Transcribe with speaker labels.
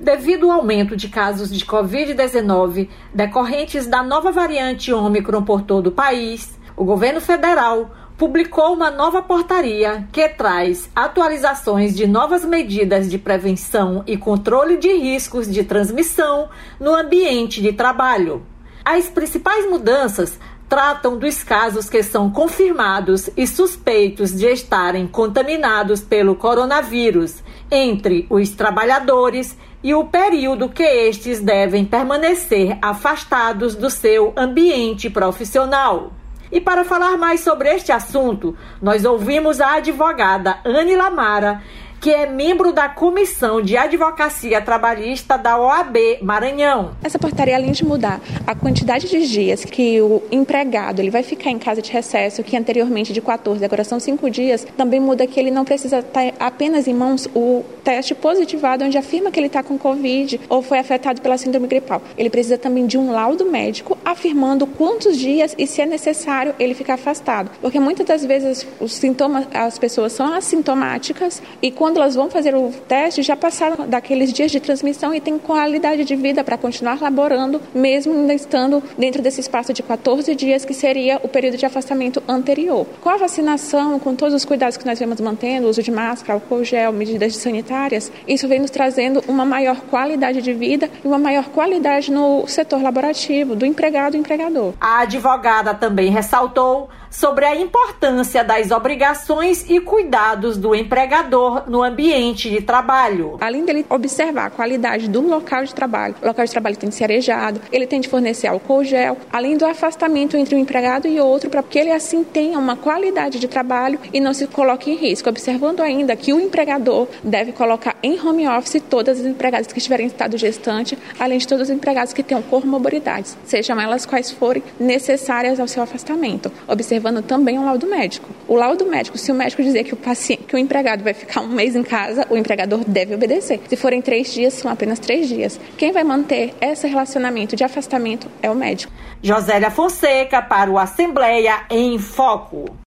Speaker 1: devido ao aumento de casos de Covid-19 decorrentes da nova variante Ômicron por todo o país, o governo federal publicou uma nova portaria que traz atualizações de novas medidas de prevenção e controle de riscos de transmissão no ambiente de trabalho. As principais mudanças tratam dos casos que são confirmados e suspeitos de estarem contaminados pelo coronavírus entre os trabalhadores e o período que estes devem permanecer afastados do seu ambiente profissional. E para falar mais sobre este assunto, nós ouvimos a advogada Anne Lamara, que é membro da Comissão de Advocacia Trabalhista da OAB Maranhão.
Speaker 2: Essa portaria, além de mudar a quantidade de dias que o empregado ele vai ficar em casa de recesso, que anteriormente de 14, agora são 5 dias, também muda que ele não precisa ter apenas em mãos o teste positivado, onde afirma que ele está com Covid ou foi afetado pela síndrome gripal. Ele precisa também de um laudo médico afirmando quantos dias e se é necessário ele ficar afastado. Porque muitas das vezes os sintomas, as pessoas são assintomáticas e quando elas vão fazer o teste, já passaram daqueles dias de transmissão e têm qualidade de vida para continuar laborando, mesmo ainda estando dentro desse espaço de 14 dias, que seria o período de afastamento anterior. Com a vacinação, com todos os cuidados que nós vemos mantendo, uso de máscara, álcool gel, medidas sanitárias, isso vem nos trazendo uma maior qualidade de vida e uma maior qualidade no setor laborativo, do empregado e empregador.
Speaker 1: A advogada também ressaltou sobre a importância das obrigações e cuidados do empregador no ambiente de trabalho.
Speaker 2: Além dele observar a qualidade do local de trabalho, o local de trabalho tem de ser arejado, ele tem de fornecer álcool gel, além do afastamento entre um empregado e outro, para que ele assim tenha uma qualidade de trabalho e não se coloque em risco, observando ainda que o empregador deve colocar em home office todas as empregadas que estiverem em estado gestante, além de todos os empregados que tenham comorbidades, sejam elas quais forem necessárias ao seu afastamento, observando também o laudo médico. O laudo médico, se o médico dizer que o empregado vai ficar um mês em casa, o empregador deve obedecer. Se forem 3 dias, são apenas 3 dias. Quem vai manter esse relacionamento de afastamento é o médico.
Speaker 1: Josélia Fonseca para o Assembleia em Foco.